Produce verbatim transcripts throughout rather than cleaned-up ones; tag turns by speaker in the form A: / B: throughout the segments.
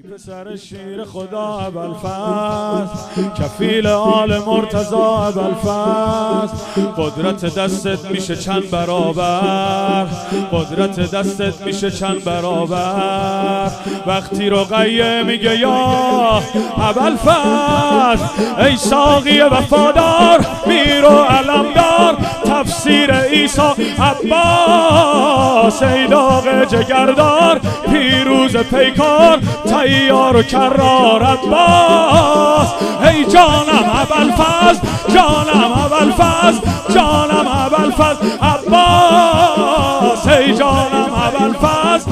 A: پسر شیر خدا ابوالفضل، کفیل آل مرتضی ابوالفضل، قدرت دستت میشه چند برابر، قدرت دستت میشه چند برابر. وقتی رقیه میگه یا ابوالفضل ای ساقی وفادار میر و علمدار، تفسیر عیسی عباس ای داغ جگردار، پیروز پیکار تیار و کرار عباس. ای جانم ابوالفضل، جانم ابوالفضل، جانم ابوالفضل عباس، ای جانم ابوالفضل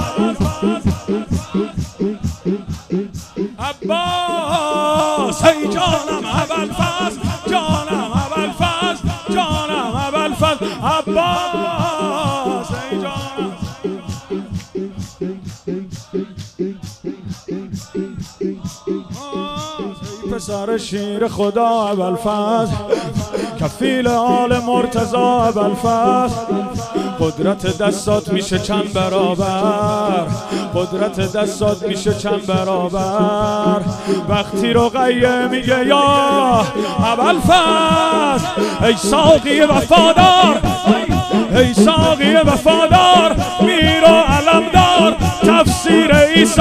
A: عباس، ای جانم ابوالفضل، جانم ابوالفضل، جانم ابوالفضل عباس، ای جانم. پسر شیر خدا ابوالفضل، کفیل آل مرتضی ابوالفضل، قدرت دستات میشه چند برابر، قدرت دستات میشه چند برابر. وقتی رقیه میگه یا ابوالفضل ای ساقی وفادار، ای ساقی وفادار میر و علمدار، تفسیر عیسی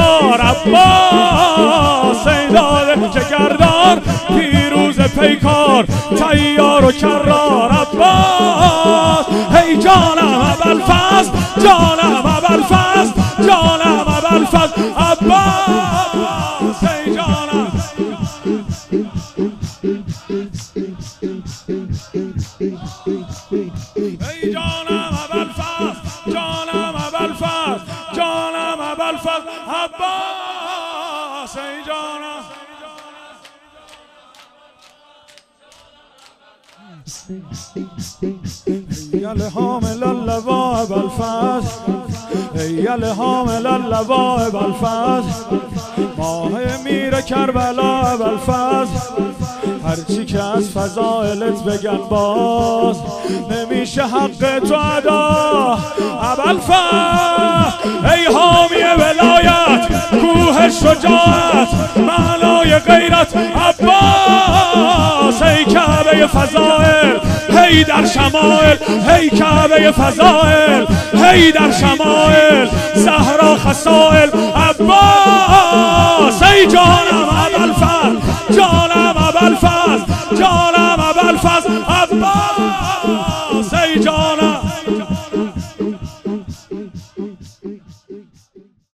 A: عباس ای داغ جگردار، پیروز پیکار تیار و کرار عباس. ای جانم ابوالفضل، جانم ابوالفضل، جانم ابوالفضل عباس، ای جانم. ای جانم ابوالفضل، جانم ابوالفضل، جانم ابوالفضل عباس، ای جانم. ایل حامل اللوا ابوالفضل، ایل حامل اللوا ابوالفضل، ماه میر کربلا ابوالفضل، هرچی که از فضائلت بگن باز نمیشه حق تو ادا ابوالفضل. ای حامی ولایت، کوه شجاعت، معنای غیرت عباس، ای کعبه فضائل، هی در شمائل، هی کعبه فضائل، هی در شمائل، زهرا خصائل عباس، ای جانم